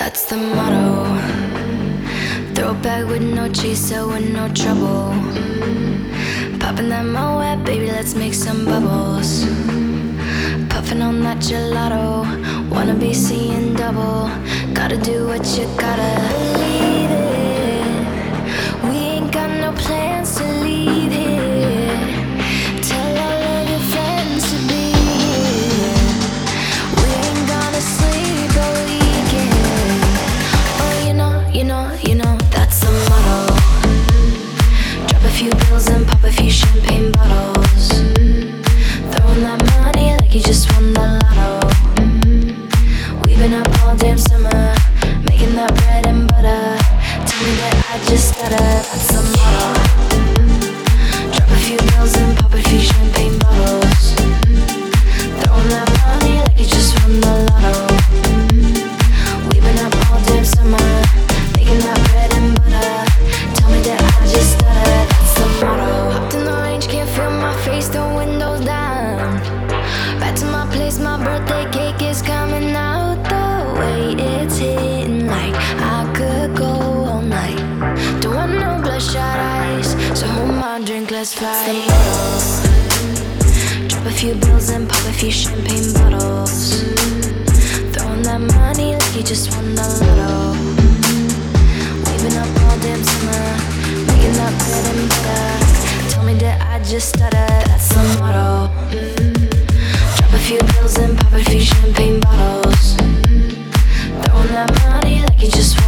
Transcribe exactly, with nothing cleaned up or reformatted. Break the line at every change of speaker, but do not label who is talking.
That's the motto. Throw it back with no chaser, with no trouble. Popping that Moet, baby, let's make some bubbles. Puffing on that gelato, wanna be seeing double. Gotta do what you gotta. Believe it, we ain't got no plans to leave here. Tell all of your friends to be here. We ain't gonna sleep all weekend. Oh, you know, you know, you know, that's the motto. Drop a few bills and pop a few champagne bottles. Throwing that money like you just won the lotto. We've been up all damn summer, making that bread and butter. Tell me that I just stutter, that's the motto. Drop a few bills and pop a few champagne bottles. Throwing that money like you just won the lotto. We've been up all damn summer, making that bread and butter. Tell me that I just stutter, that's the motto. Hopped in the range, can't feel my face, the windows down. Back to my place, my birthday cake is coming out. The way it's hitting, like I could go all night. Don't want no bloodshot eyes, so hold my drink, let's fly. Drop a few bills and pop a few champagne bottles. Throwing that money like you just won the lotto. We've been up all damn summer, making that bread and butter. Tell me that I just stutter, that's the motto. Drop a few bills and pop a few champagne bottles. Throwing that money like you just